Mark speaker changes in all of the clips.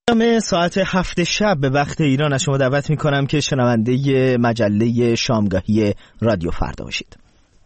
Speaker 1: ساعت 7 شب به وقت ایران از شما دعوت میکنم که شنونده مجله شامگاهی رادیو فردا باشید.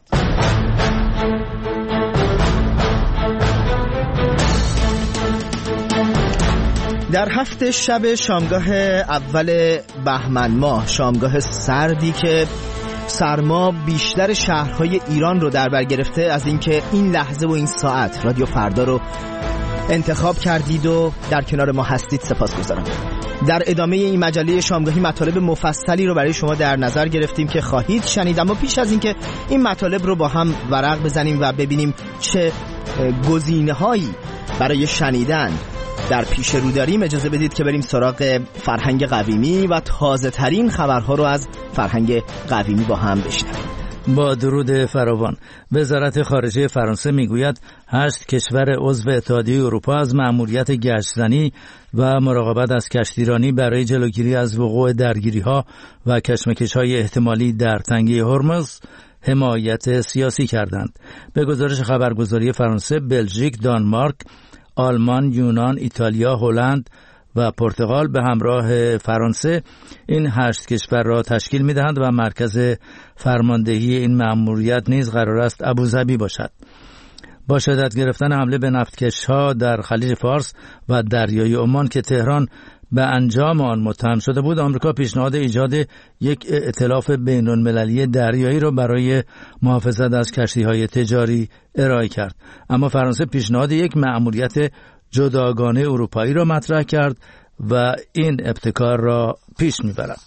Speaker 1: در 7 شب شامگاه اول بهمن ماه، شامگاه سردی که سرما بیشتر شهرهای ایران رو در بر گرفته، از اینکه این لحظه و این ساعت رادیو فردا رو انتخاب کردید و در کنار ما هستید سپاسگزارم. در ادامه این مجله شامگاهی مطالب مفصلی رو برای شما در نظر گرفتیم که خواهید شنید، اما پیش از اینکه این مطالب رو با هم ورق بزنیم و ببینیم چه گزینه‌هایی برای شنیدن در پیش رو داریم، اجازه بدید که بریم سراغ فرهنگ قویمی و تازه ترین خبرها رو از فرهنگ قویمی با هم بشنویم.
Speaker 2: با درود فراوان، وزارت خارجه فرانسه میگوید 8 کشور عضو اتحادیه اروپا از مأموریت گشتزنی و مراقبت از کشتیرانی برای جلوگیری از وقوع درگیری‌ها و کشمکش‌های احتمالی در تنگه هرمز حمایت سیاسی کردند. به گزارش خبرگزاری فرانسه، بلژیک، دانمارک، آلمان، یونان، ایتالیا، هلند و پرتغال به همراه فرانسه این 8 کشور را تشکیل می‌دهند و مرکز فرماندهی این مأموریت نیز قرار است ابوظبی باشد. با شدت گرفتن حمله به نفتکش‌ها در خلیج فارس و دریای عمان که تهران به انجام آن متهم شده بود، آمریکا پیشنهاد ایجاد یک ائتلاف بین‌المللی دریایی را برای محافظت از کشتی‌های تجاری ارائه کرد. اما فرانسه پیشنهاد یک مأموریت جداگانه اروپایی را مطرح کرد و این ابتکار را پیش می‌برد.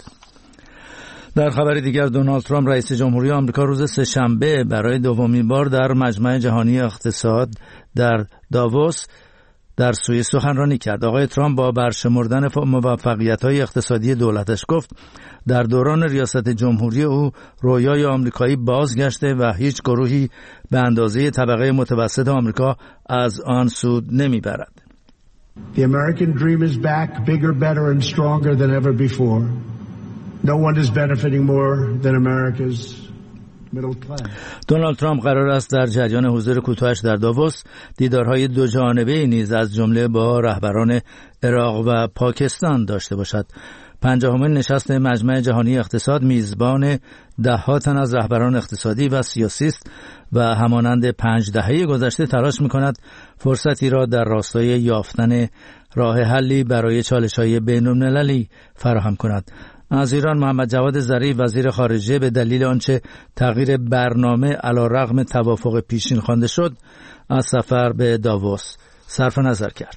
Speaker 2: در خبر دیگر، دونالد ترامپ رئیس جمهوری آمریکا روز سه‌شنبه برای دومین بار در مجمع جهانی اقتصاد در داووس در سوئیس سخنرانی کرد. آقای ترامپ با برشمردن موفقیت‌های اقتصادی دولتش گفت در دوران ریاست جمهوری او رویای آمریکایی بازگشته و هیچ گروهی به اندازه طبقه متوسط آمریکا از آن سود نمیبرد.
Speaker 3: The American dream is back, bigger, better and stronger than ever before. No one is benefiting more than America's middle class.
Speaker 2: دونالد ترامپ قرار است در جریان حضور کوتاهش در داووس دیدارهای دو جانبه نیز از جمله با رهبران عراق و پاکستان داشته باشد. 50مین نشست مجمع جهانی اقتصاد میزبان 10 تن از رهبران اقتصادی و سیاسی است و همانند 5 دهه گذشته تلاش می‌کند فرصتی را در راستای یافتن راه حلی برای چالش‌های بین‌المللی فراهم کند. از ایران محمد جواد ظریف وزیر خارجه به دلیل آنچه تغییر برنامه علی‌رغم توافق پیشین خوانده شد از سفر به داووس صرف نظر کرد.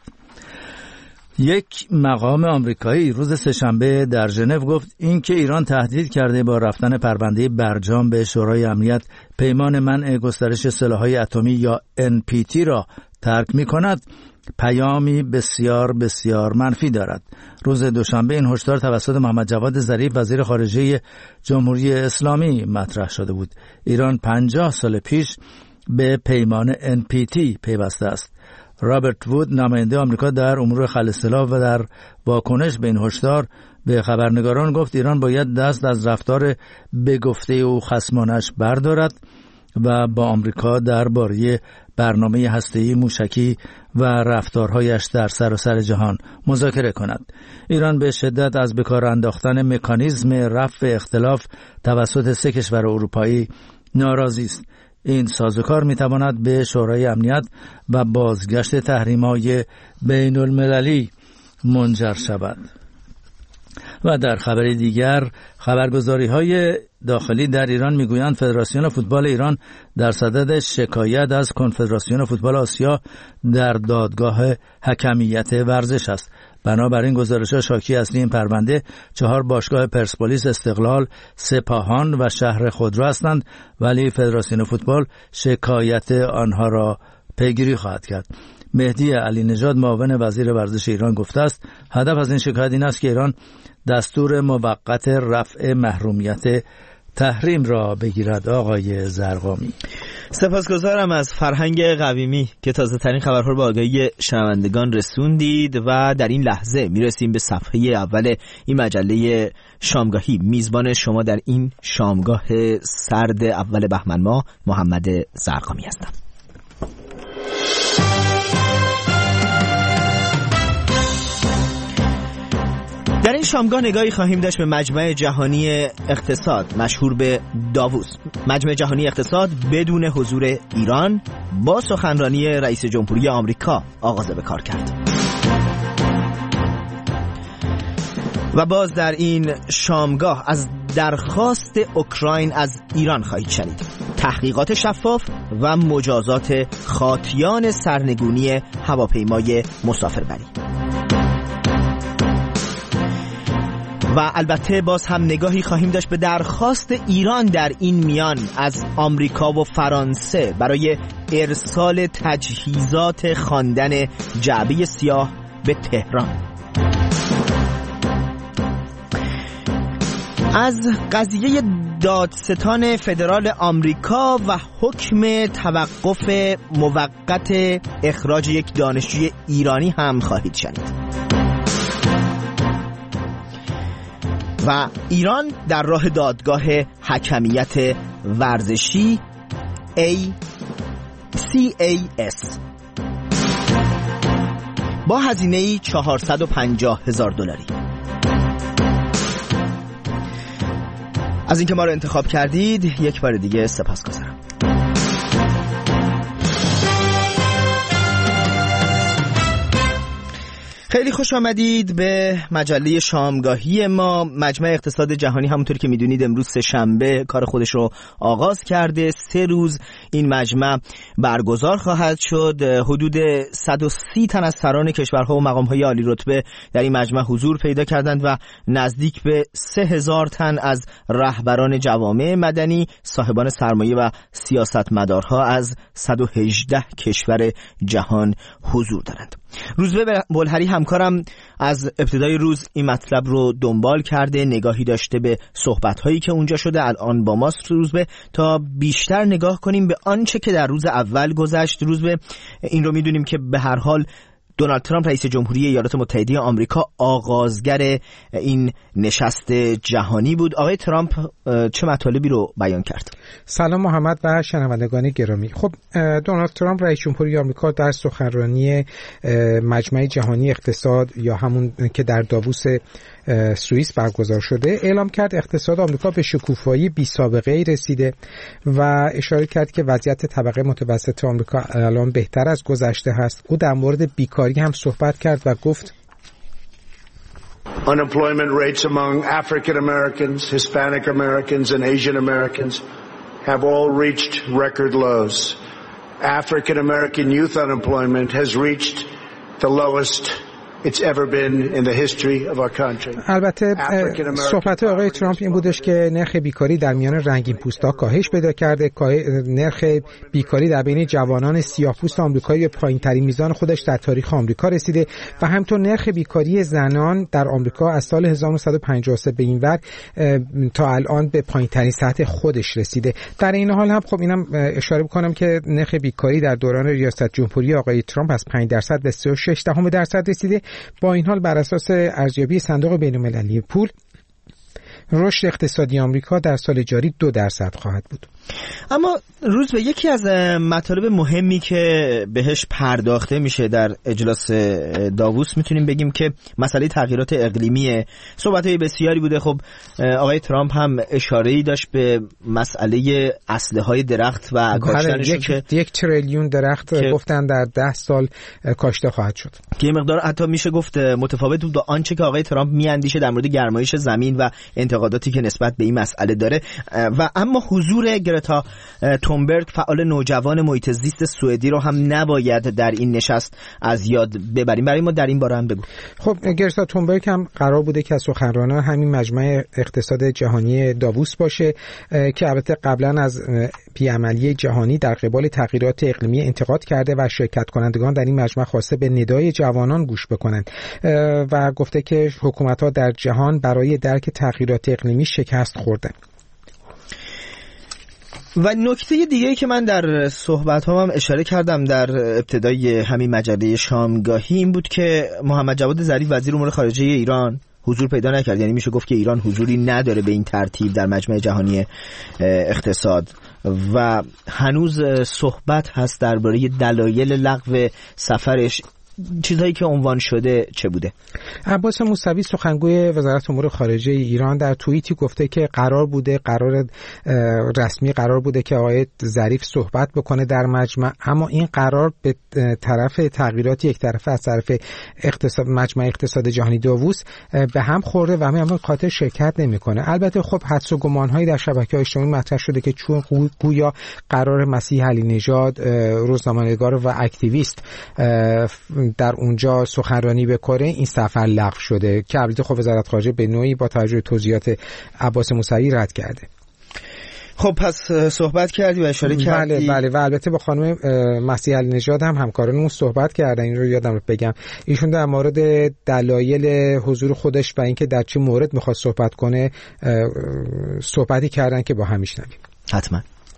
Speaker 2: یک مقام آمریکایی روز سه‌شنبه در ژنو گفت اینکه ایران تهدید کرده با رفتن پرونده برجام به شورای امنیت پیمان منع گسترش سلاح‌های اتمی یا NPT را ترک می‌کند پیامی بسیار بسیار منفی دارد. روز دوشنبه این هشدار توسط محمد جواد ظریف وزیر خارجه جمهوری اسلامی مطرح شده بود. ایران 50 سال پیش به پیمان NPT پیوسته است. رابرت وود نماینده آمریکا در امور خلع سلاح و در واکنش به این هشدار به خبرنگاران گفت ایران باید دست از رفتار به گفته او خصمانش بردارد و با آمریکا درباره برنامه هسته‌ای موشکی و رفتارهایش در سراسر جهان مذاکره کند. ایران به شدت از به کار انداختن مکانیزم رفع اختلاف توسط 3 کشور اروپایی ناراضی است. این سازوکار میتواند به شورای امنیت و بازگشت تحریم‌های بین المللی منجر شود. و در خبر دیگر، خبرگزاری‌های داخلی در ایران میگویند فدراسیون فوتبال ایران در صدد شکایت از کنفدراسیون فوتبال آسیا در دادگاه حکمیت ورزش است. بنابراین گزارش‌ها شاکی اصلی این پرونده 4 باشگاه پرسپولیس، استقلال، سپاهان و شهر خودرو هستند، ولی فدراسیون فوتبال شکایت آنها را پیگیری خواهد کرد. مهدی علی نژاد معاون وزیر ورزش ایران گفته است هدف از این شکایت این است که ایران دستور موقت رفع محرومیت تحریم را بگیرد. آقای زرقامی،
Speaker 1: سپاسگزارم از فرهنگ قویمی که تازه ترین خبرها رو به آگاهی شنوندگان رسوندید و در این لحظه میرسیم به صفحه اول این مجله شامگاهی. میزبان شما در این شامگاه سرد اول بهمن ماه محمد زرقامی هستم. در این شامگاه نگاهی خواهیم داشت به مجمع جهانی اقتصاد مشهور به داووس. مجمع جهانی اقتصاد بدون حضور ایران با سخنرانی رئیس جمهوری آمریکا آغاز به کار کرد. و باز در این شامگاه از درخواست اوکراین از ایران خواهید شنید. تحقیقات شفاف و مجازات خاطیان سرنگونی هواپیمای مسافربری. و البته باز هم نگاهی خواهیم داشت به درخواست ایران در این میان از آمریکا و فرانسه برای ارسال تجهیزات خواندن جعبه سیاه به تهران. از قضیه دادستان فدرال آمریکا و حکم توقف موقت اخراج یک دانشجوی ایرانی هم خواهید شنید. و ایران در راه دادگاه حکمیت ورزشی CAS با هزینه‌ای $450,000. از اینکه ما رو انتخاب کردید یک بار دیگه سپاسگزارم. خیلی خوش آمدید به مجله شامگاهی ما. مجمع اقتصاد جهانی همونطور که میدونید امروز سه‌شنبه کار خودش رو آغاز کرده. 3 روز این مجمع برگزار خواهد شد. حدود 130 تن از سران کشورها و مقام‌های عالی رتبه در این مجمع حضور پیدا کردند و نزدیک به 3000 تن از رهبران جوامع مدنی، صاحبان سرمایه و سیاستمدارها از 118 کشور جهان حضور دارند. روزبه بلهری همکارم از ابتدای روز این مطلب رو دنبال کرده، نگاهی داشته به صحبت‌هایی که اونجا شده. الان با ماست روزبه تا بیشتر نگاه کنیم به آنچه که در روز اول گذشت. روزبه این رو میدونیم که به هر حال دونالد ترامپ رئیس جمهوری ایالات متحده آمریکا آغازگر این نشست جهانی بود. آقای ترامپ چه مطالبی رو بیان کرد؟
Speaker 4: سلام محمد و شنوندگان گرامی. خب دونالد ترامپ رئیس جمهوری آمریکا در سخنرانی مجمع جهانی اقتصاد یا همون که در داووس سوئیس برگزار شده اعلام کرد اقتصاد آمریکا به شکوفایی بی سابقه‌ای رسیده و اشاره کرد که وضعیت طبقه متوسط آمریکا الان بهتر از گذشته هست. او در مورد بیکاری هم صحبت کرد و گفت
Speaker 3: Unemployment rates among African Americans, Hispanic Americans and Asian Americans have all reached record lows. African American youth unemployment has reached the lowest it's ever been in the history of our country.
Speaker 4: البته صحبت آقای ترامپ این بودش که نرخ بیکاری در میان رنگین پوست‌ها کاهش پیدا کرده. نرخ بیکاری در بین جوانان سیاه‌پوست آمریکایی به پایین‌ترین میزان خودش در تاریخ آمریکا رسیده و همینطور نرخ بیکاری زنان در آمریکا از سال 1953 به این ور تا الان به پایین‌ترین سطح خودش رسیده. در این حال هم خب اینم اشاره بکنم که نرخ بیکاری در دوران ریاست جمهوری آقای ترامپ از 5% به 3.6% رسیده. با این حال بر اساس ارزیابی صندوق بین‌المللی پول رشد اقتصادی آمریکا در سال جاری 2% خواهد بود.
Speaker 1: اما روز به یکی از مطالب مهمی که بهش پرداخته میشه در اجلاس داووس میتونیم بگیم که مسئله تغییرات اقلیمی. صحبت‌های بسیاری بوده. خب آقای ترامپ هم اشاره‌ای داشت به مسئله اسلحه‌های درخت و کاشتنشون که
Speaker 4: 1 تریلیون درخت گفتن در 10 سال کاشته خواهد شد
Speaker 1: که این مقدار حتی میشه گفت متفاوت بود با آنچه که آقای ترامپ میاندیشه در مورد گرمایش زمین و انتقاداتی که نسبت به این مسئله داره. و اما حضور گرتا تونبرگ فعال نوجوان محیط زیست سوئدی رو هم نباید در این نشست از یاد ببریم. برای ما در این باره هم بگو.
Speaker 4: خب گرتا تونبرگ هم قرار بوده که از سخنرانان همین مجمع اقتصاد جهانی داووس باشه که البته قبلا از بی‌عملی جهانی در قبال تغییرات اقلیمی انتقاد کرده و شرکت کنندگان در این مجمع خواسته به ندای جوانان گوش بکنند و گفته که حکومت‌ها در جهان برای درک تغییرات اقلیمی شکست خوردن.
Speaker 1: و نکته دیگه‌ای که من در صحبت‌هام اشاره کردم در ابتدای همین مجله شامگاهی این بود که محمد جواد ظریف وزیر امور خارجه ایران حضور پیدا نکرد. یعنی میشه گفت که ایران حضوری نداره به این ترتیب در مجمع جهانی اقتصاد و هنوز صحبت هست درباره دلایل لغو سفرش. چیزهایی که عنوان شده چه بوده؟
Speaker 4: عباس موسوی سخنگوی وزارت امور خارجه ایران در توییتی گفته که قرار رسمی قرار بوده که آقای ظریف صحبت بکنه در مجمع، اما این قرار به طرف تغییرات یک طرفه از طرف مجمع اقتصاد جهانی داووس به هم خورده و همین خاطر شرکت نمیکنه. البته خب حدس و گمان‌هایی در شبکه‌های اجتماعی مطرح شده که چون گویا قرار مسیح علی نژاد روزنامه‌نگار و اکتیویست در اونجا سخنرانی بکنه این سفر لغو شده که البته خب وزارت خارجه به نوعی با توجه به توضیحات عباس موسوی رد کرده.
Speaker 1: خب پس صحبت کردی و اشاره کردی.
Speaker 4: بله و البته با خانم مسیح علی نژاد هم همکارانمون صحبت کردن، این رو یادم رفت بگم. ایشون در مورد دلایل حضور خودش و اینکه در چه مورد میخواد صحبت کنه صحبتی کردن که با هم میشنویم.
Speaker 1: حتما.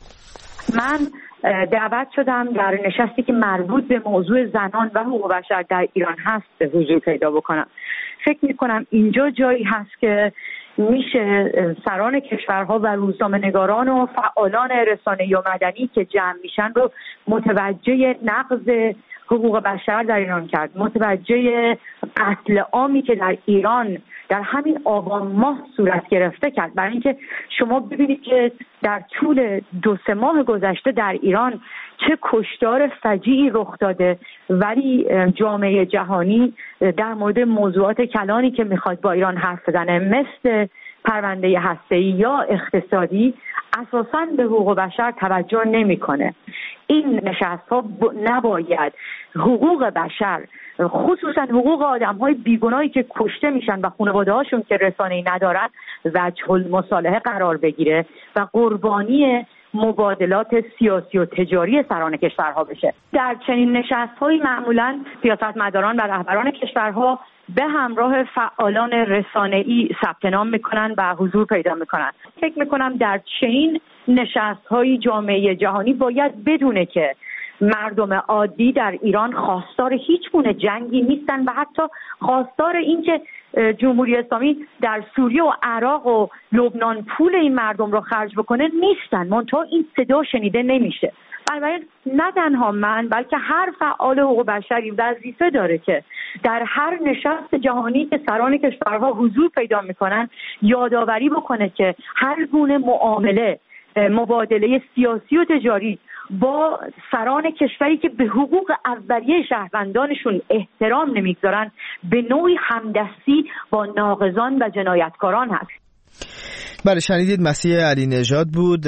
Speaker 5: من دعوت شدم در نشستی که مربوط به موضوع زنان و حقوق بشر در ایران هست به حضور پیدا بکنم. فکر میکنم اینجا جایی هست که میشه سران کشورها و روزنامه‌نگاران و فعالان رسانه‌ای و مدنی که جمع میشن رو متوجه نقض حقوق بشر در ایران کرد، متوجه قتل عامی که در ایران در همین آبان ماه صورت گرفته کرد. برای اینکه شما ببینید که در طول 2-3 ماه گذشته در ایران چه کشتار فجیعی رخ داده، ولی جامعه جهانی در مورد موضوعات کلانی که میخواد با ایران حرف بزنه مثل پرونده هسته‌ای یا اقتصادی اساساً به حقوق بشر توجه نمیکنه. این نشست‌ها نباید حقوق بشر، خصوصا حقوق آدم‌های بیگناهی که کشته میشن و خانواده‌هاشون که رسانه‌ای ندارن وجه المصالحه قرار بگیره و قربانی مبادلات سیاسی و تجاری سران کشورها بشه. در چنین نشست‌هایی معمولاً سیاستمداران و رهبران کشورها به همراه فعالان رسانه‌ای ثبت نام میکنن و حضور پیدا میکنن. فکر میکنم در چنین نشست‌های جامعه جهانی باید بدونه که مردم عادی در ایران خواستار هیچ گونه جنگی نیستن و حتی خواستار این که جمهوری اسلامی در سوریه و عراق و لبنان پول این مردم رو خرج بکنه نیستن، منتها این صدا شنیده نمیشه. بنابراین نه تنها من بلکه هر فعال حقوق بشری وظیفه داره که در هر نشست جهانی که سران کشورها حضور پیدا میکنن یادآوری بکنه که هر گونه معامله، مبادله سیاسی و تجاری با سران کشوری که به حقوق اولیه شهروندانشون احترام نمیگذارن به نوعی همدستی با ناقضان و جنایتکاران هست.
Speaker 1: بله، شنیدید مسیح علی نژاد بود،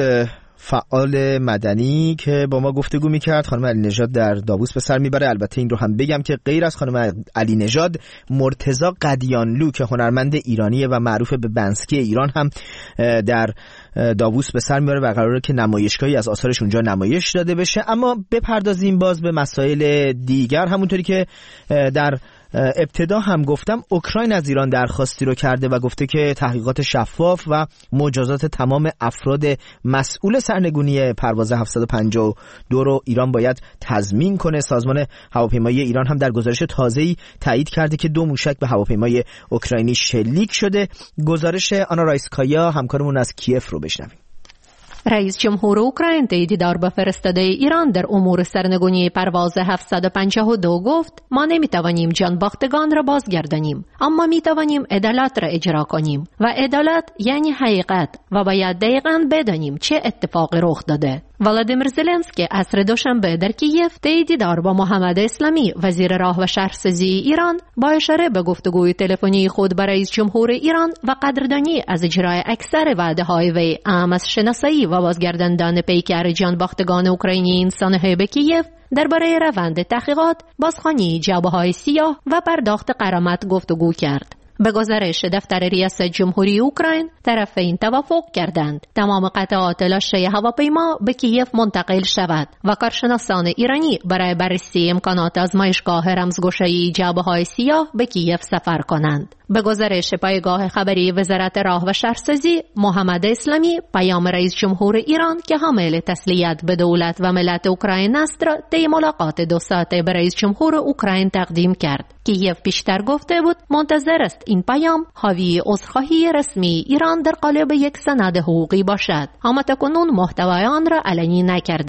Speaker 1: فعال مدنی که با ما گفتگو میکرد. خانم علی نژاد در داووس به سر میبره. البته این رو هم بگم که غیر از خانم علی نژاد، مرتضی قدیانلو که هنرمند ایرانیه و معروف به بنسکی ایران هم در داووس به سر میبره و قراره که نمایشگاهی از آثارش اونجا نمایش داده بشه. اما بپردازیم باز به مسائل دیگر. همونطوری که در ابتدا هم گفتم، اوکراین از ایران درخواستی رو کرده و گفته که تحقیقات شفاف و مجازات تمام افراد مسئول سرنگونی پرواز 752 رو ایران باید تضمین کنه. سازمان هواپیمایی ایران هم در گزارش تازه‌ای تایید کرده که 2 موشک به هواپیمای اوکراینی شلیک شده. گزارش آنا رایسکایا همکارمون از کیف رو بشنویم.
Speaker 6: رئیس جمهور اوکراین طی دیدار با فرستاده ایران در امور سرنگونی پرواز 752 گفت: ما نمیتوانیم جانباختگان را بازگردانیم، اما میتوانیم عدالت را اجرا کنیم و عدالت یعنی حقیقت و باید دقیقاً بدانیم چه اتفاقی رخ داده. ولادیمیر زلنسکی عصر دوشنبه در کیف طی دیدار با محمد اسلامی وزیر راه و شهرسازی ایران با اشاره به گفتگوی تلفنی خود با رئیس جمهور ایران و قدردانی از اجرای اکثر وعده‌های وی اهم از شناسایی و بازگرداندن پیکر جانباختگان اوکراینی انسان‌های به کیف درباره روند تحقیقات، بازخوانی جعبه‌های سیاه و پرداخت غرامت گفتگو کرد. به گزارش دفتر ریاست جمهوری اوکراین، طرفین توافق کردند تمام قطعات لاشه هواپیما به کیف منتقل شود و کارشناسان ایرانی برای بررسی امکانات آزمایشگاه رمزگشایی جعبه‌های سیاه به کیف سفر کنند. به گزارش پایگاه خبری وزارت راه و شهرسازی، محمد اسلامی پیام رئیس جمهور ایران که حامل تسلیت به دولت و ملت اوکراین است را طی ملاقات 2 ساعته به رئیس جمهور اوکراین تقدیم کرد. کیف پیشتر گفته بود منتظر است این پیام حاوی عذرخواهی رسمی ایران در قالب یک سند حقوقی باشد، اما تاکنون محتوای آن را علنی نکرده.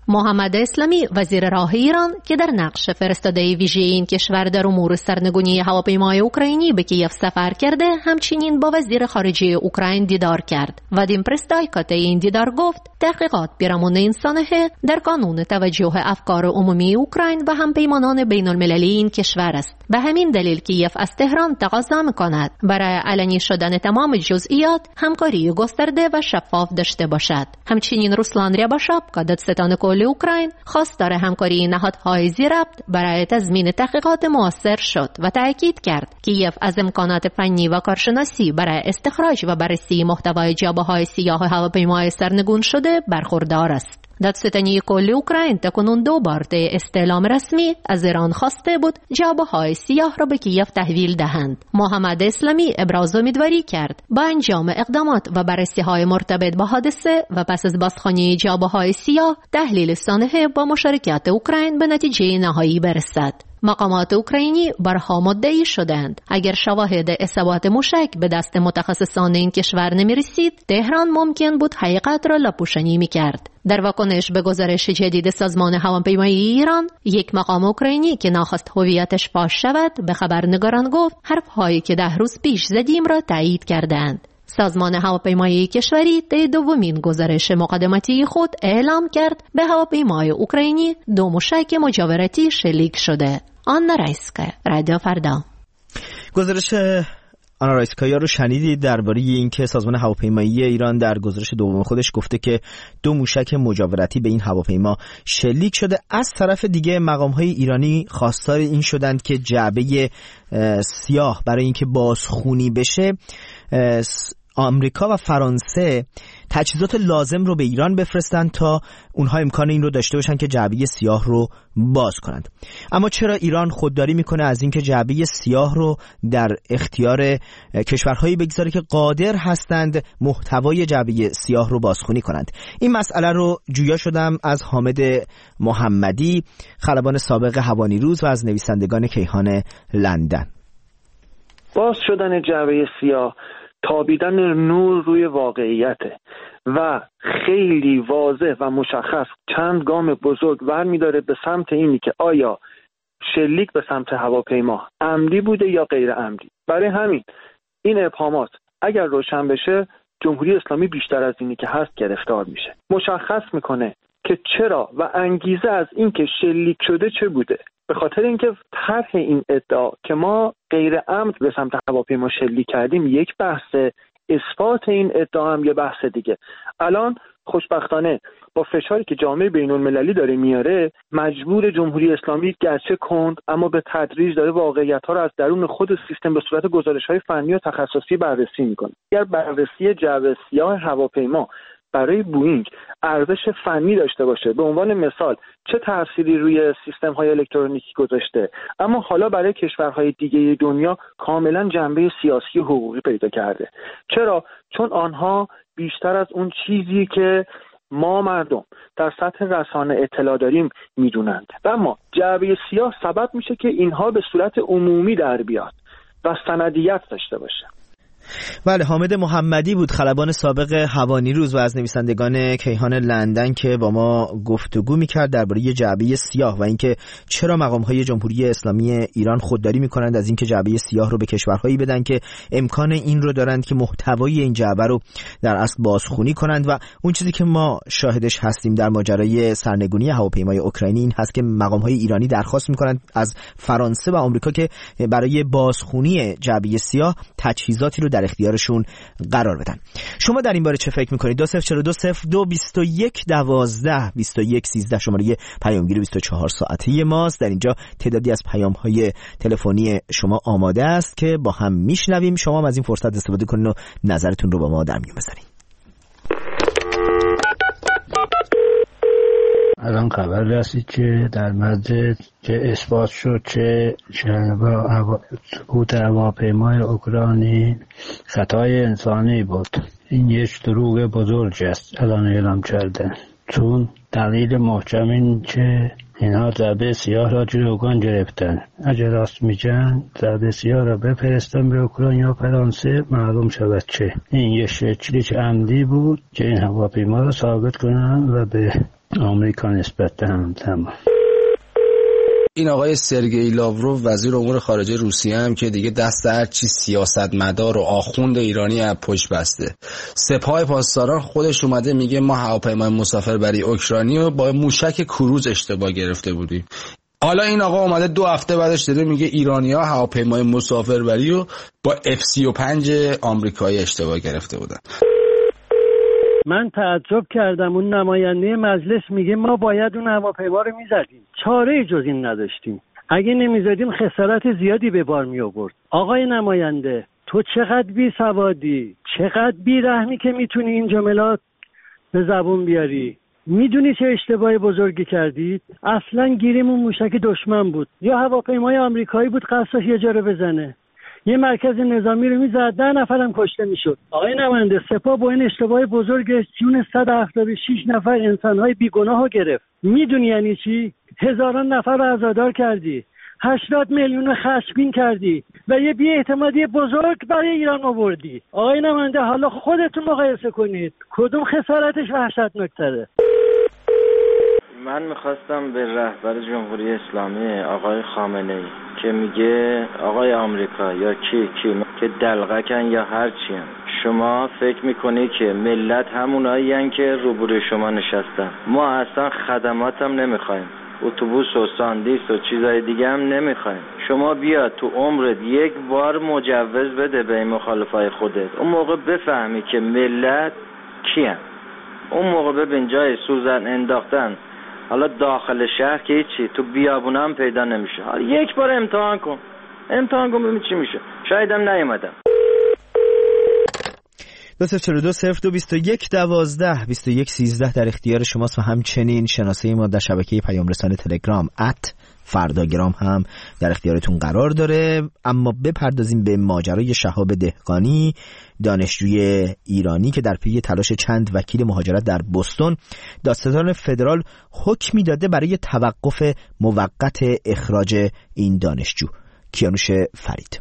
Speaker 6: محمد اسلامی وزیر راه ایران که در نقش فرستاده ویژه این کشور در امور سرنگونی هواپیمای اوکراینی به کیف سفر کرده، همچنین با وزیر خارجه اوکراین دیدار کرد. وادیم پرستای که این دیدار گفت تحقیقات پیرامون این سانحه در کانون توجه افکار عمومی اوکراین و همپیمانان بین المللی این کشور است. به همین دلیل کیف از تهران تقاضا می‌کند برای علنی شدن تمام جزئیات همکاری گسترده و شفاف داشته باشد. همچنین روسلان ریاباشاب که دادستان کل اوکراین خواستار همکاری نهادهای ذی‌ربط برای تضمین تحقیقات مؤثر شد و تأکید کرد کیف از امکانات فنی و کارشناسی برای استخراج و بررسی محتوای جعبه‌های سیاه هواپیمای سرنگون شده برخوردار است. دادستانی کل اوکراین تاکنون 2 بار طی استعلام رسمی از ایران خواسته بود جعبه‌های سیاه را به کیف تحویل دهند. محمد اسلامی ابراز امیدواری کرد با انجام اقدامات و بررسی‌های مرتبط با حادثه و پس از بازخوانی جعبه‌های سیاه تحلیل سانحه با مشارکت اوکراین به نتیجه نهایی برسد. مقامات اوکراینی برها مدعی شدند اگر شواهد اصابت موشک به دست متخصصان این کشور نمی رسید، تهران ممکن بود حقیقت را لاپوشانی می کرد. در واکنش به گزارش جدید سازمان هواپیمایی ایران، یک مقام اوکراینی که ناخواست هویتش فاش شود به خبرنگاران گفت حرفهایی که 10 روز پیش زدیم را تایید کردند. سازمان هواپیمایی کشوری طی دومین گزارش مقدماتی خود اعلام کرد به هواپیمای اوکراینی 2 موشک مجاورتی شلیک شده. آنا رایسکا، رادیو فردا.
Speaker 1: گزارش آنا رایسکایا رو شنیدید درباره اینکه سازمان هواپیمایی ایران در گزارش دوم خودش گفته که 2 موشک مجاورتی به این هواپیما شلیک شده. از طرف دیگه مقام‌های ایرانی خواستار این شدند که جعبه سیاه برای اینکه بازخوانی بشه آمریکا و فرانسه تجهیزات لازم رو به ایران بفرستند تا اونها امکان این رو داشته باشن که جعبه سیاه رو باز کنند. اما چرا ایران خودداری میکنه از اینکه جعبه سیاه رو در اختیار کشورهایی بگذاره که قادر هستند محتوای جعبه سیاه رو بازخوانی کنند؟ این مسئله رو جویا شدم از حامد محمدی، خلبان سابق هوانیروز و از نویسندگان کیهان لندن.
Speaker 7: باز شدن جعبه سیاه تابیدن نور روی واقعیته و خیلی واضح و مشخص چند گام بزرگ برمی‌داره به سمت اینی که آیا شلیک به سمت هواپیما عمدی بوده یا غیر عمدی. برای همین این ابهامات اگر روشن بشه، جمهوری اسلامی بیشتر از اینی که هست گرفتار میشه. مشخص میکنه که چرا و انگیزه از این که شلیک شده چه بوده. به خاطر اینکه طرح این ادعا که ما غیر عمد به سمت هواپیما شلیک کردیم یک بحثه، اثبات این ادعا هم یه بحث دیگه. الان خوشبختانه با فشاری که جامعه بین‌المللی داره میاره، مجبور جمهوری اسلامی گرچه کند اما به تدریج داره واقعیت‌ها رو از درون خود سیستم به صورت گزارش‌های فنی و تخصصی بررسی میکنه. اگر بررسی جعبه سیاه هواپیما برای بوئینگ ارزش فنی داشته باشه، به عنوان مثال چه تأثیری روی سیستم‌های الکترونیکی گذاشته، اما حالا برای کشورهای دیگه دنیا کاملا جنبه سیاسی و حقوقی پیدا کرده. چرا؟ چون آنها بیشتر از اون چیزی که ما مردم در سطح رسانه اطلاع داریم میدونند. اما جعبه سیاه سبب میشه که اینها به صورت عمومی در بیاد و سندیت داشته باشه.
Speaker 1: بله، حامد محمدی بود، خلبان سابق هوانیروز و از نویسندگان کیهان لندن که با ما گفتگو میکرد درباره جعبه سیاه و اینکه چرا مقام‌های جمهوری اسلامی ایران خودداری میکنند از اینکه جعبه سیاه رو به کشورهایی بدن که امکان این رو دارند که محتوای این جعبه رو در اصل بازخوانی کنند. و اون چیزی که ما شاهدش هستیم در ماجرای سرنگونی هواپیمای اوکراینی این هست که مقام‌های ایرانی درخواست میکنند از فرانسه و آمریکا که برای بازخوانی جعبه سیاه تجهیزاتی رو در اختیارشون قرار بدن. شما در این باره چه فکر میکنید؟ 2042-21-12-21-13 شماره پیامگیر 24 ساعته ماست. در اینجا تعدادی از پیام‌های تلفنی شما آماده است که با هم میشنویم. شما هم از این فرصت استفاده کنید و نظرتون رو با ما در میون بذارید.
Speaker 8: الان خبر رسید که در مسجد چه اثبات شد چه سقوط هواپیمای اوکراینی خطای انسانی بود. این یک دروغ بزرگ است الان اعلام کردن، چون دلیل محکم این که اینها جعبه سیاه را جلوگان گرفتن. اگر راست میگن جعبه سیاه را بفرستن به اوکراین یا فرانسه معلوم شود که این یک شکلی که عمدی بود که این هواپیما را ثابت کنن و به آمریکا نسبت به هم تمام.
Speaker 9: این آقای سرگئی لاوروف وزیر امور خارجه روسیه هم که دیگه دست هرچی سیاستمدار و آخوند ایرانی از پشت بسته. سپاه پاسداران خودش اومده میگه ما هواپیمای مسافربری اوکراینی رو با موشک کروز اشتباه گرفته بودیم. حالا این آقا اومده 2 هفته بعدش داره میگه ایرانی‌ها هواپیمای مسافربری رو با F-35 آمریکایی اشتباه گرفته بودن.
Speaker 10: من تعجب کردم، اون نماینده مجلس میگه ما باید اون هواپیما رو میزدیم، چاره جز این نداشتیم، اگه نمیزدیم خسارت زیادی به بار می آورد. آقای نماینده تو چقدر بی سوادی، چقدر بی رحمی که میتونی این جملات به زبون بیاری. میدونی چه اشتباه بزرگی کردید؟ اصلا گیریمون موشک دشمن بود یا هواپیمای آمریکایی بود قصدش یه جا رو بزنه، یه مرکز نظامی رو میزد 10 نفرم کشته میشد. آقای نماینده سپاه با این اشتباه بزرگش جون 176 نفر انسانهای بیگناه رو گرفت. میدونی یعنی چی؟ هزاران نفر رو عزادار کردی، 80 میلیون خشمگین کردی و یه بی‌اعتمادی بزرگ برای ایران آوردی. آقای نماینده حالا خودتون مقایسه کنید کدوم خسارتش وحشتناک‌تره.
Speaker 11: من میخواستم به رهبر جمهوری اسلامی آقای خامنه‌ای که میگه آقای آمریکا یا کی که دلغکن یا هر چی هم، شما فکر میکنی که ملت همونایی هن که روبروی شما نشستن؟ ما اصلا خدمات هم نمیخوایم، اتوبوس و ساندیس و چیزای دیگه هم نمیخوایم. شما بیا تو عمرت 1 بار مجوز بده به این مخالفای خودت، اون موقع بفهمی که ملت کیان. اون موقع ببین جای سوزن انداختن حالا داخل شهر که هیچی، تو بیابونا هم پیدا نمیشه. حالا 1 بار امتحان کن ببین چی میشه. شاید هم نیومدم.
Speaker 1: 242-0221-12-21-13 در اختیار شماست و همچنین شناسه ما در شبکه پیام رسان تلگرام @فرداگرام هم در اختیارتون قرار داره. اما بپردازیم به ماجرای شهاب دهقانی، دانشجوی ایرانی که در پی تلاش چند وکیل مهاجرت در بوستون دادستان فدرال حکمی داده برای توقف موقت اخراج این دانشجو. کیانوش فرید.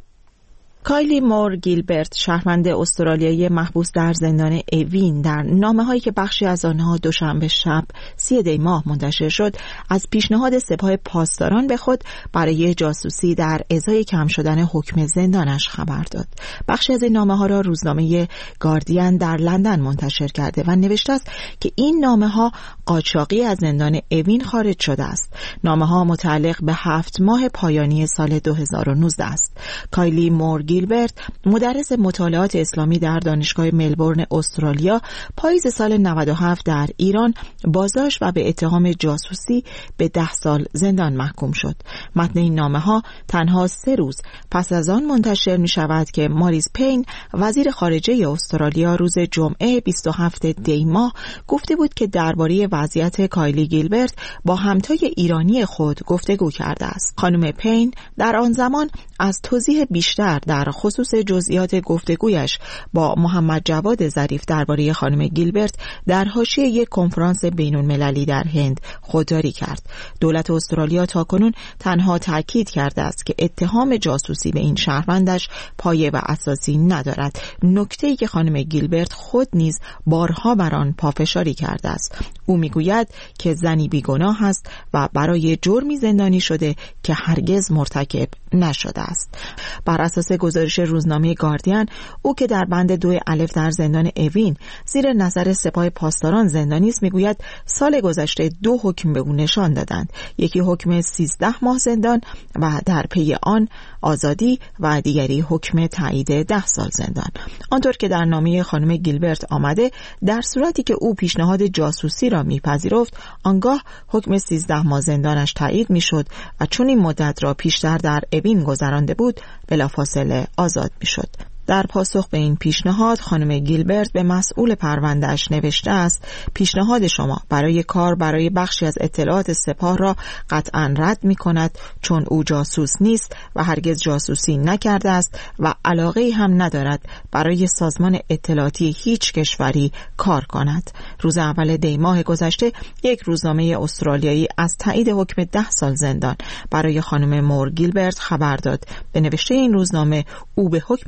Speaker 12: کایلی مور گیلبرت، شهروند استرالیایی محبوس در زندان اوین، در نامه‌هایی که بخشی از آنها دوشنبه شب 3 دی ماه منتشر شد، از پیشنهاد سپاه پاسداران به خود برای جاسوسی در ازای کم شدن حکم زندانش خبر داد. بخشی از این نامه‌ها را روزنامه گاردین در لندن منتشر کرده و نوشته است که این نامه‌ها قاچاقی از زندان اوین خارج شده است. نامه‌ها متعلق به 7 ماه پایانی سال 2019 است. کایلی مور گیلبرت، مدرس مطالعات اسلامی در دانشگاه ملبورن استرالیا، پاییز سال 97 در ایران بازداشت و به اتهام جاسوسی به 10 سال زندان محکوم شد. متن این نامه‌ها تنها 3 روز پس از آن منتشر می شود که ماریس پین، وزیر خارجه استرالیا، روز جمعه 27 دی ماه گفته بود که درباره وضعیت کایلی گیلبرت با همتای ایرانی خود گفتگو کرده است. خانم پین در آن زمان از توضیح بیشتر در خصوص جزئیات گفتگویش با محمد جواد ظریف درباره خانم گیلبرت در حاشیه یک کنفرانس بین‌المللی در هند خودداری کرد. دولت استرالیا تاکنون تنها تاکید کرده است که اتهام جاسوسی به این شهروندش پایه و اساسی ندارد، نکته‌ای که خانم گیلبرت خود نیز بارها بر آن پافشاری کرده است. او میگوید که زنی بیگناه است و برای جرمی زندانی شده که هرگز مرتکب نشده است. بر اساس گزارش روزنامه گاردین، او که در بند 2 الف در زندان اوین زیر نظر سپاه پاسداران زندانی است، میگوید سال گذشته 2 حکم به او نشان دادند، یکی حکم 13 ماه زندان و در پی آن آزادی و دیگری حکم تایید 10 سال زندان. آنطور که در نامه خانم گیلبرت آمده، در صورتی که او پیشنهاد جاسوسی را میپذیرفت، آنگاه حکم 13 ماه زندانش تایید میشد و چون این مدت را پیشتر در اوین گذرانده بود، بلافاصله آزاد میشد. در پاسخ به این پیشنهاد، خانم گیلبرت به مسئول پرونده‌اش نوشته است: پیشنهاد شما برای کار برای بخشی از اطلاعات سپاه را قطعاً رد می‌کند، چون او جاسوس نیست و هرگز جاسوسی نکرده است و علاقه‌ای هم ندارد برای سازمان اطلاعاتی هیچ کشوری کار کند. روز اول دی ماه گذشته یک روزنامه استرالیایی از تایید حکم 10 سال زندان برای خانم مور گیلبرت خبر داد. به نوشته این روزنامه، او به حکم خود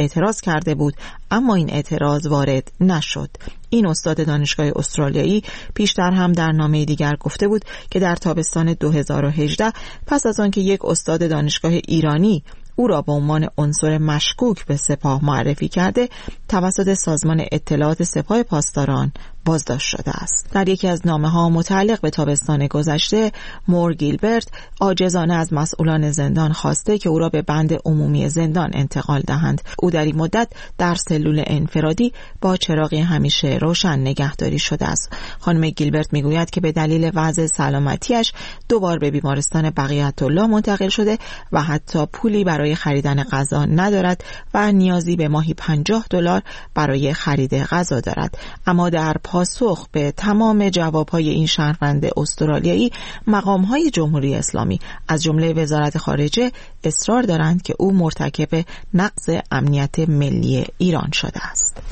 Speaker 12: اعتراض کرده بود، اما این اعتراض وارد نشد. این استاد دانشگاه استرالیایی پیشتر هم در نامه دیگر گفته بود که در تابستان 2018 پس از آنکه یک استاد دانشگاه ایرانی او را به عنوان عنصر مشکوک به سپاه معرفی کرده، توسط سازمان اطلاعات سپاه پاسداران بازداشت شده است. در یکی از نامه‌ها متعلق به تابستان گذشته، مور گیلبرت عاجزانه از مسئولان زندان خواسته که او را به بند عمومی زندان انتقال دهند. او در این مدت در سلول انفرادی با چراغی همیشه روشن نگهداری شده است. خانم گیلبرت میگوید که به دلیل وضع سلامتیش دوبار به بیمارستان بقیت‌الله منتقل شده و حتی پولی برای خریدن غذا ندارد و نیازی به ماهی $50 برای خرید غذا دارد. اما در پاسخ به تمام جوابهای این شهروند استرالیایی، مقام‌های جمهوری اسلامی از جمله وزارت خارجه اصرار دارند که او مرتکب نقض امنیت ملی ایران شده است.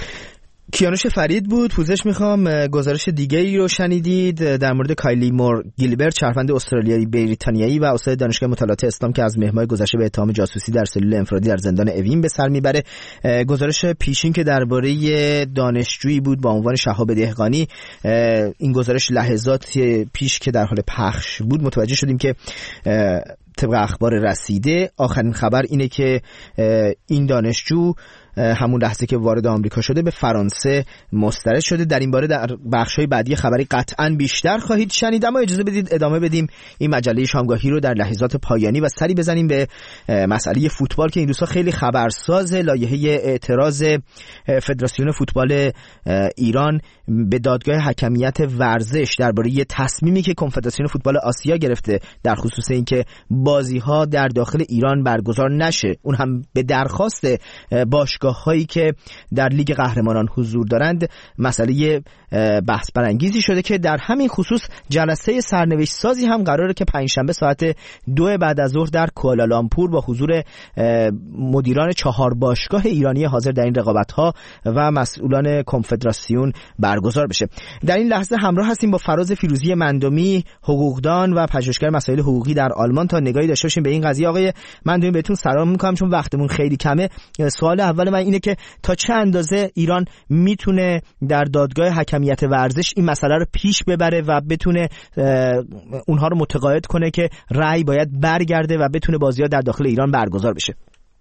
Speaker 1: کیانوش فرید بود. پوزش میخوام. گزارش دیگه ای رو شنیدید در مورد کایلی مور گیلبرت، شهروند استرالیایی بریتانیایی و استاد دانشگاه مطالعات اسلام که از ماه گذشته به اتهام جاسوسی در سلول انفرادی در زندان اوین به سر میبره. گزارش پیشین که درباره دانشجویی بود با عنوان شهاب دهقانی، این گزارش لحظات پیش که در حال پخش بود متوجه شدیم که طبق اخبار رسیده آخرین خبر اینه که این دانشجو همون لحظه که وارد آمریکا شده به فرانسه مسترد شده. در این باره در بخش‌های بعدی خبری قطعاً بیشتر خواهید شنید، اما اجازه بدید ادامه بدیم این مجله شامگاهی رو در لحظات پایانی و سری بزنیم به مسئله فوتبال که این روزها خیلی خبرساز. لایحه اعتراض فدراسیون فوتبال ایران به دادگاه حکمیت ورزش درباره تصمیمی که کنفدراسیون فوتبال آسیا گرفته در خصوص اینکه بازی‌ها در داخل ایران برگزار نشه، اون هم به درخواست باشگاه‌هایی که در لیگ قهرمانان حضور دارند، مسئله بحث برانگیزی شده که در همین خصوص جلسه سرنوشت سازی هم قراره که پنجشنبه ساعت 2 بعد از ظهر در کوالالامپور با حضور مدیران 4 باشگاه ایرانی حاضر در این رقابت‌ها و مسئولان کنفدراسیون برگزار بشه. در این لحظه همراه هستیم با فراز فیروزی مندومی، حقوقدان و پژوهشگر مسائل حقوقی در آلمان تا نگاهی داشته باشیم به این قضیه. آقای مندومی بهتون سلام می‌کنم چون وقتمون خیلی کمه. سوال اول من اینه که تا چه اندازه ایران میتونه در دادگاه حکمیت ورزش این مسئله رو پیش ببره و بتونه اونها رو متقاعد کنه که رأی باید برگرده و بتونه بازی‌ها در داخل ایران برگزار بشه؟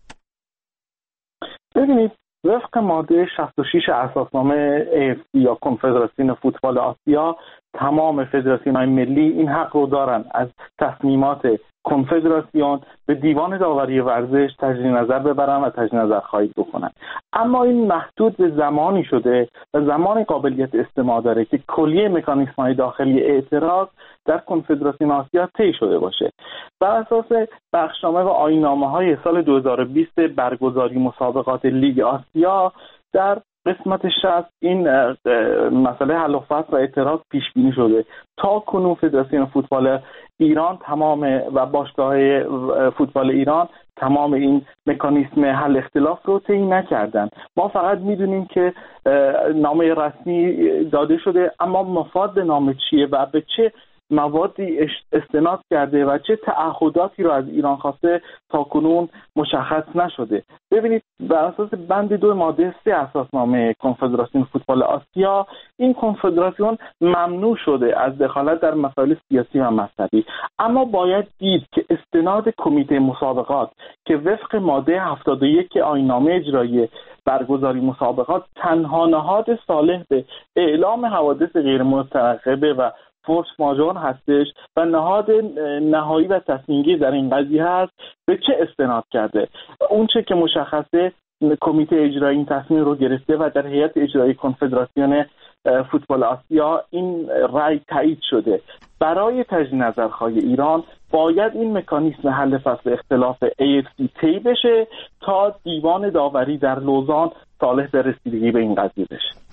Speaker 13: ببینید، وفق ماده 66 اساسنامه AFC یا کنفدراسیون فوتبال آسیا، تمام فدراسیون‌های ملی این حق رو دارن از تصمیمات کنفدراسیون به دیوان داوری ورزش تجدید نظر ببرن و تجدید نظر خواهی بکنن. اما این محدود به زمانی شده و زمان قابلیت استماع داره که کلیه مکانیزم‌های داخلی اعتراض در کنفدراسیون آسیا طی شده باشه. بر اساس بخشنامه و آیین‌نامه‌های سال 2020 برگزاری مسابقات لیگ آسیا، در قسمت 60 این مسئله حل و فصل و اعتراض پیش بینی شده. تا کنون فدراسیون فوتبال ایران و باشگاه‌های فوتبال ایران تمام این مکانیزم حل اختلاف رو طی نکردن. ما فقط میدونیم که نامه رسمی داده شده، اما مفاد نامه چیه و به چه موادی استناد کرده و چه تعهداتی رو از ایران خواسته تا کنون مشخص نشده. ببینید، بر اساس بند 2 ماده 3 اساسنامه کنفدراسیون فوتبال آسیا، این کنفدراسیون ممنوع شده از دخالت در مسائل سیاسی و مذهبی، اما باید دید که استناد کمیته مسابقات که وفق ماده 71 آیین‌نامه اجرایی برگزاری مسابقات تنها نهاد صالح به اعلام حوادث غیر مترقبه و فورس ماژور هستش و نهاد نهایی و تصمیم‌گیر در این قضیه هست، به چه استناد کرده؟ اون چه که مشخصه کمیته اجرایی این تصمیم رو گرفته و در هیئت اجرایی کنفدراسیون فوتبال آسیا این رأی تایید شده. برای تجدید نظرخواهی ایران باید این مکانیزم حل فصل اختلاف AFC طی بشه تا دیوان داوری در لوزان صالح به رسیدگی به این قضیه بشه.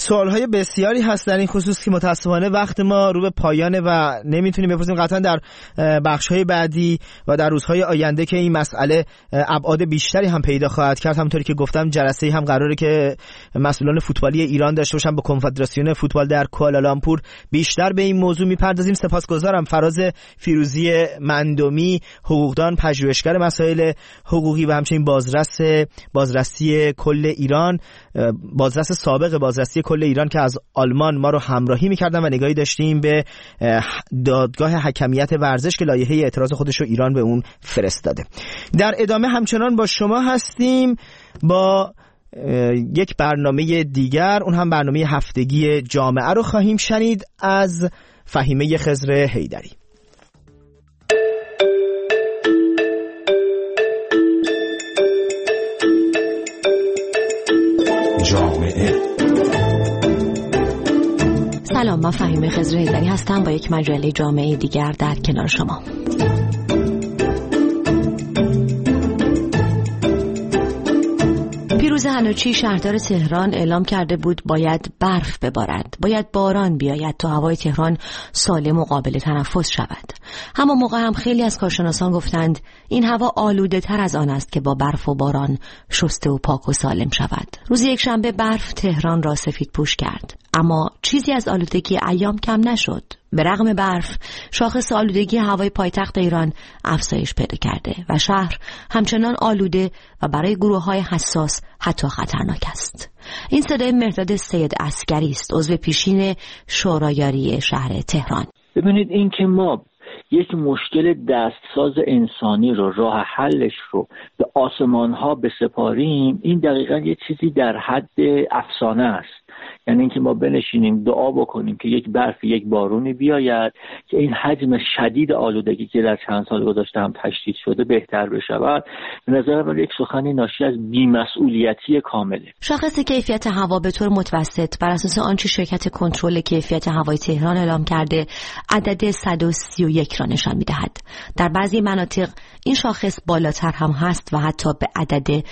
Speaker 1: سوالهای بسیاری هست در این خصوص که متاسفانه وقت ما رو به پایانه و نمیتونیم بپرسیم. قطعا در بخش‌های بعدی و در روزهای آینده که این مسئله ابعاد بیشتری هم پیدا خواهد کرد، همونطوری که گفتم جلسه‌ای هم قراره که مسئولان فوتبالی ایران داشته باشن با کنفدراسیون فوتبال در کوالالامپور، بیشتر به این موضوع میپردازیم. سپاسگزارم. فراز فیروزی مندومی، حقوقدان، پژوهشگر مسائل حقوقی و همچنین بازرسی کل ایران، بازرس سابق بازرسی کل ایران که از آلمان ما رو همراهی می‌کردن و نگاهی داشتیم به دادگاه حکمیت ورزش که لایحه اعتراض خودش رو ایران به اون فرستاده. در ادامه همچنان با شما هستیم با یک برنامه دیگر، اون هم برنامه هفتگی جامعه رو خواهیم شنید از فهیمه خضر حیدری.
Speaker 14: جامعه.
Speaker 15: سلام، من فهیمه خضر حیدری هستم با یک مجله جامعه دیگر در کنار شما. پیروز حنوچی شهردار تهران اعلام کرده بود باید برف ببارد، باید باران بیاید تا هوای تهران سالم و قابل تنفس شود. همان موقع هم خیلی از کارشناسان گفتند این هوا آلوده تر از آن است که با برف و باران شسته و پاک و سالم شود. روز یکشنبه برف تهران را سفید پوش کرد، اما چیزی از آلودگی ایام کم نشد. به رغم برف، شاخص آلودگی هوای پایتخت ایران افزایش پیدا کرده و شهر همچنان آلوده و برای گروه‌های حساس حتی خطرناک است. این صدای مرداد سید عسگری است، عضو پیشین شورایاری شهر تهران.
Speaker 16: ببینید، این که ما یک مشکل دستساز انسانی رو، راه حلش رو به آسمان ها بسپاریم، این دقیقاً یه چیزی در حد افسانه است. یعنی اینکه ما بنشینیم دعا بکنیم که یک برف، یک بارونی بیاید که این حجم شدید آلودگی که در چند سال گذشته هم تشدید شده بهتر بشود. به نظر من یک سخنی ناشی از بی‌مسئولیتی کامله.
Speaker 15: شاخص کیفیت هوا به طور متوسط بر اساس آنچه شرکت کنترل کیفیت هوای تهران اعلام کرده عدد 131 را نشان می‌دهد. در بعضی مناطق این شاخص بالاتر هم هست و حتی به عدد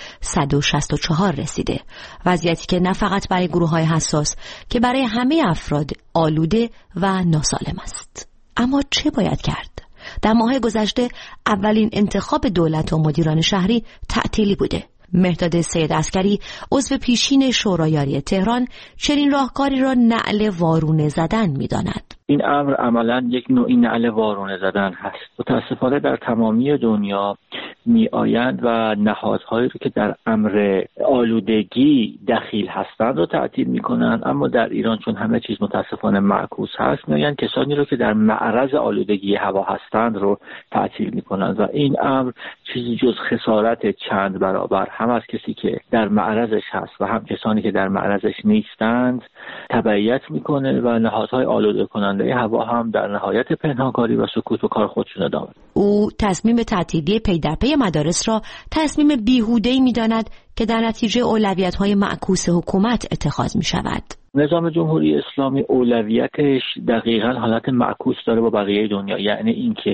Speaker 15: 164 رسیده. وضعیتی که نه فقط برای گروه‌های حساس که برای همه افراد آلوده و ناسالم است. اما چه باید کرد؟ در ماه گذشته اولین انتخاب دولت و مدیران شهری تعطیلی بوده. مرداد سید عسگری، عضو پیشین شورایاری تهران، چنین راهکاری را نعل وارونه زدن می‌داند.
Speaker 16: این امر عملاً یک نوعی نعل وارونه زدن هست. متاسفانه در تمامی دنیا می آیند و نهادهایی رو که در امر آلودگی دخیل هستند رو تعطیل می کنند، اما در ایران چون همه چیز متاسفانه معکوس هست، می آیند کسانی رو که در معرض آلودگی هوا هستند رو تعطیل می کنند و این امر چیزی جز خسارت چند برابر هم از کسی که در معرضش هست و هم کسانی که در معرضش نیستند تبعیت می کنه و نهادهای آلوده کننده هوا هم در نهایت پنهانکاری و سکوت و کار خودشون ادامه.
Speaker 15: او تصمیم تعطیلی پی در پی مدارس را تصمیم بیهوده‌ای می‌داند که در نتیجه اولویت‌های معکوس حکومت اتخاذ می‌شود.
Speaker 16: نظام جمهوری اسلامی اولویتش دقیقاً حالت معکوس داره با بقیه دنیا، یعنی اینکه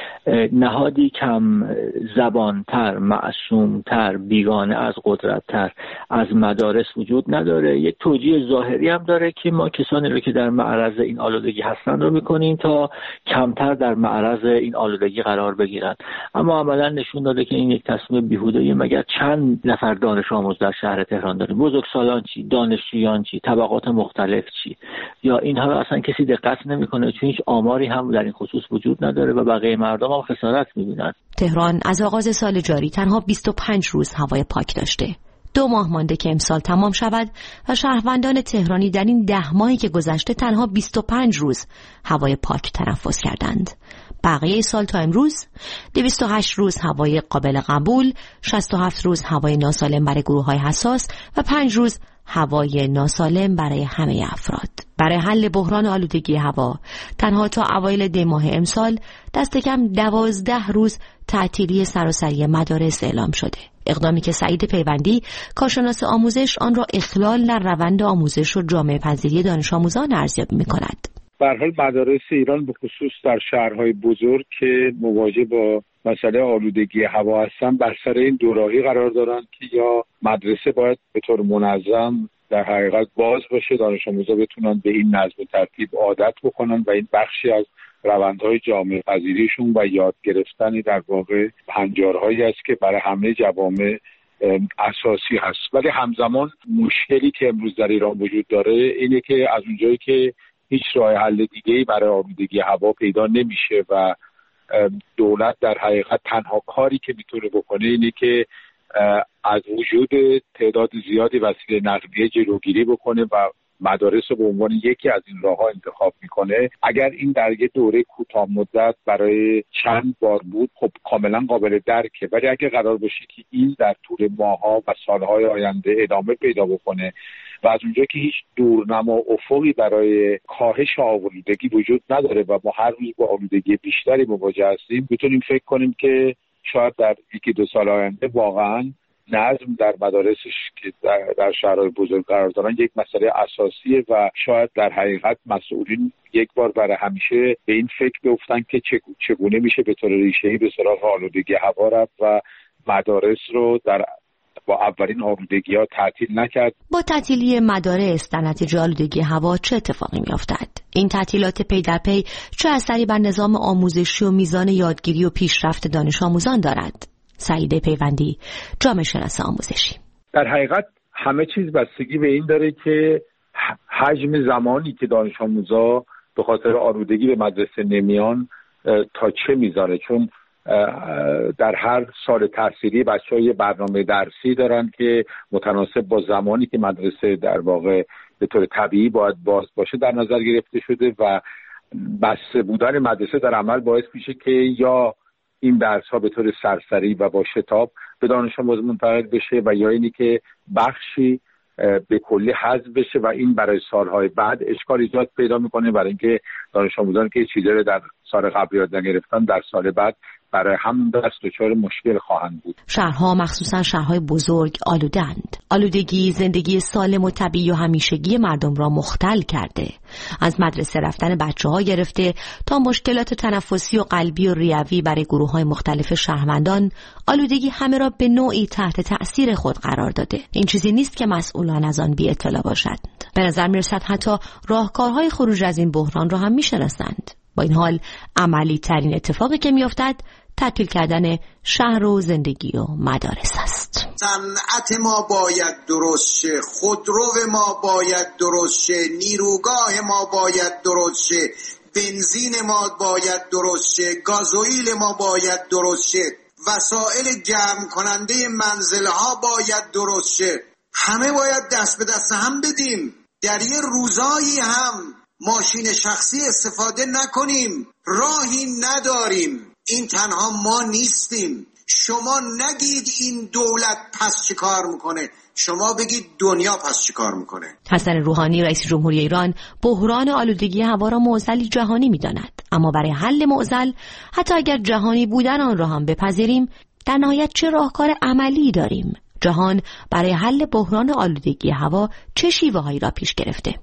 Speaker 16: نهادی کم زبانتر، معصومتر، بیگانه از قدرتتر از مدارس وجود نداره. یک توجیه ظاهری هم داره که ما کسانی رو که در معرض این آلودگی هستن رو میکنیم تا کمتر در معرض این آلودگی قرار بگیرن، اما عملا نشون داده که این یک تصمیم بیهوده‌ای. مگر چند نفر دانش آموز در شهر تهران داریم؟ بزرگسالان چی؟ دانشجویان چی؟ طبقات مختلف چی؟ یا اینها رو اصلا کسی دقت نمیکنه، چون هیچ آماری هم در این خصوص وجود نداره و بقیه مردم هم خسارت میبینن.
Speaker 15: تهران از آغاز سال جاری تنها 25 روز هوای پاک داشته. 2 ماه مانده که امسال تمام شود و شهروندان تهرانی در این 10 ماهی که گذشته تنها 25 روز هوای پاک تنفس کردند. بقیه سال تا امروز 208 روز هوای قابل قبول، 67 روز هوای ناسالم برای گروه‌های حساس و 5 روز هوای ناسالم برای همه افراد. برای حل بحران آلودگی هوا تنها تا اوایل دی ماه امسال دست کم 12 روز تعطیلی سراسری مدارس اعلام شده. اقدامی که سعید پیوندی، کارشناس آموزش، آن را اخلال در روند آموزش و جامعه پذیری دانش آموزان ارزیابی می‌کند.
Speaker 17: به هر حال مدارس ایران به خصوص در شهرهای بزرگ که مواجه با مسئله آلودگی هوا هستن بر سر این دوراهی قرار دارن که یا مدرسه باید به طور منظم در حقیقت باز باشه، دانش آموزا بتونن به این نظم و ترتیب عادت بکنن و این بخشی از روندهای جامعه پذیریشون و یاد گرفتنی در واقع هنجارهایی است که برای همه جوامع اساسی هست. ولی همزمان مشکلی که امروز در ایران وجود داره اینه که از اونجایی که هیچ راه حل دیگه‌ای برای آلودگی هوا پیدا نمیشه و دولت در حقیقت تنها کاری که میتونه بکنه اینه که از وجود تعداد زیادی وسیله نقلیه جلوگیری بکنه و مدارس رو به عنوان یکی از این راه‌ها انتخاب میکنه. اگر این در یک دوره کوتاه مدت برای چند بار بود خب کاملا قابل درکه، ولی اگر قرار باشه که این در طول ماه‌ها و سال‌های آینده ادامه پیدا بکنه و از اونجا که هیچ دورنما افقی برای کاهش آلودگی وجود نداره و ما هر روز با آلودگی بیشتری مواجه هستیم، میتونیم فکر کنیم که شاید در 1-2 سال آینده واقعاً نظم در مدارسش که در شهرهای بزرگ قرار دارن یک مسئله اساسیه و شاید در حقیقت مسئولین یک بار برای همیشه به این فکر بیفتن که چگونه میشه به طور ریشه‌ای به سراغ آلودگی هوا رفت و مدارس رو با اولین آلودگی‌ها تعطیل نکرد.
Speaker 15: با تعطیلی مدارس در نتیجه آلودگی هوا چه اتفاقی می‌افتد؟ این تعطیلات پی در پی چه اثری بر نظام آموزشی و میزان یادگیری و پیشرفت دانش آموزان دارد؟ سعید پیوندی، جامعه شناس آموزشی.
Speaker 17: در حقیقت همه چیز بستگی به این داره که حجم زمانی که دانش آموزا به خاطر آلودگی به مدرسه نمیان تا چه میزانه، چون در هر سال تحصیلی بچه‌ها یه برنامه درسی دارن که متناسب با زمانی که مدرسه در واقع به طور طبیعی باید باز باشه در نظر گرفته شده و بسته بودن مدرسه در عمل باعث میشه که یا این درس‌ها به طور سرسری و با شتاب به دانش آموز منتقل بشه و یا اینی که بخشی به کلی حذف بشه و این برای سالهای بعد اشکال ایجاد پیدا میکنه، برای اینکه دانش آموزان که چیزی رو در سال قبل یاد نگرفتن در سال بعد برای هم دست دچار مشکل خواهند بود.
Speaker 15: شهرها مخصوصا شهرهای بزرگ آلودند. آلودگی زندگی سالم و طبیعی و همیشگی مردم را مختل کرده. از مدرسه رفتن بچه‌ها گرفته تا مشکلات تنفسی و قلبی و ریوی برای گروه‌های مختلف شهروندان، آلودگی همه را به نوعی تحت تأثیر خود قرار داده. این چیزی نیست که مسئولان از آن بی اطلاع باشند. به نظر می‌رسد حتی راهکارهای خروج از این بحران را هم می‌شناسند. با این حال عملی ترین اتفاقی که میافتد تعطیل کردن شهر و زندگی و مدارس است.
Speaker 14: صنعت ما باید درست شه، خودرو ما باید درست شه، نیروگاه ما باید درست شه، بنزین ما باید درست شه، گازوئیل ما باید درست شه، وسایل جمع کننده منزل ها باید درست شه. همه باید دست به دست هم بدیم. در یه روزایی هم ماشین شخصی استفاده نکنیم، راهی نداریم. این تنها ما نیستیم. شما نگید این دولت پس چه کار میکنه، شما بگید دنیا پس چه کار میکنه.
Speaker 15: حسن روحانی رئیس جمهوری ایران بحران آلودگی هوا را معضلی جهانی میداند، اما برای حل معضل حتی اگر جهانی بودن آن را هم بپذیریم، در نهایت چه راهکار عملی داریم؟ جهان برای حل بحران آلودگی هوا چه شیوه‌هایی را پیش گرفته؟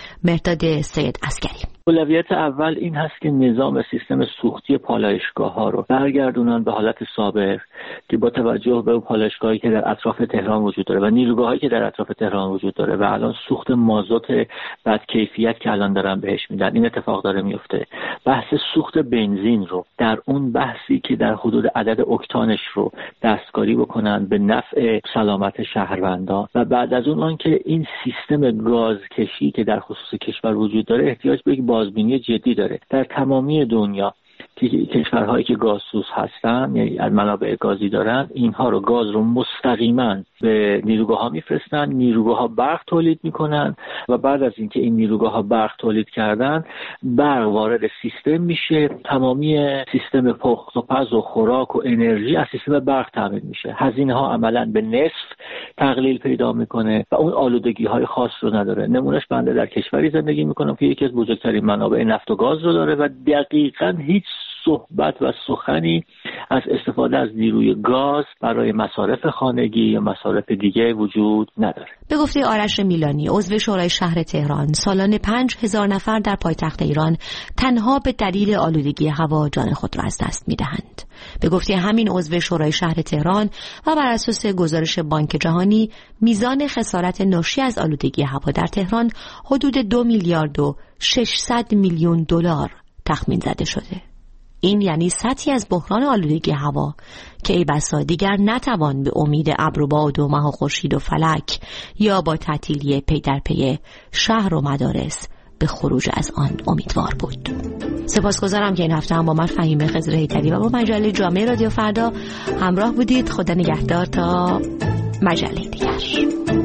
Speaker 15: مرداد سید عسکری:
Speaker 16: اولویت اول این هست که نظام سیستم سوختی پالایشگاه‌ها رو برگردونن به حالت سابق که با توجه به پالایشگاهی که در اطراف تهران وجود داره و نیروگاهایی که در اطراف تهران وجود داره و الان سوخت مازوت بد کیفیت که الان دارن بهش میدن، این اتفاق داره میفته. بحث سوخت بنزین رو در اون بحثی که در حدود عدد اکتانش رو دستکاری بکنن به نفع سلامت شهروندان و بعد از اون آنکه این سیستم گازکشی که در خصوص کشور وجود داره احتیاج به یک بازبینی جدی داره. در تمامی دنیا که کشورهایی که گازسوز هستن، یعنی منابع گازی دارن، اینها رو گاز رو مستقیما به نیروگاه‌ها میفرستن، نیروگاه‌ها برق تولید میکنن و بعد از اینکه این نیروگاه‌ها برق تولید کردن، برق وارد سیستم میشه، تمامی سیستم پخت و پز و خوراک و انرژی از سیستم برق تامین میشه. هزینه‌ها عملاً به نصف تقلیل پیدا میکنه و اون آلودگی‌های خاص رو نداره. نمونهش بنده در کشوری زندگی میکنم که یکی از بزرگترین منابع نفت و گاز رو داره و دقیقاً هیچ صحبت و سخنی از استفاده از نیروی گاز برای مصارف خانگی یا مصارف دیگه وجود نداره.
Speaker 15: به گفته آرش میلانی عضو شورای شهر تهران، سالانه 5000 نفر در پایتخت ایران تنها به دلیل آلودگی هوا جان خود را از دست می‌دهند. به گفته همین عضو شورای شهر تهران و بر اساس گزارش بانک جهانی، میزان خسارت ناشی از آلودگی هوا در تهران حدود 2 میلیارد و 600 میلیون دلار تخمین زده شده. این یعنی سطحی از بحران آلودگی هوا که ای بسا دیگر نتوان به امید ابر و باد و ماه و خورشید و فلک یا با تعطیلی پی در پی شهر و مدارس به خروج از آن امیدوار بود. سپاسگزارم که این هفته هم با من فهیمه خضر هیدری و با مجله جامعه رادیو فردا همراه بودید. خدا نگهدار تا مجله دیگر.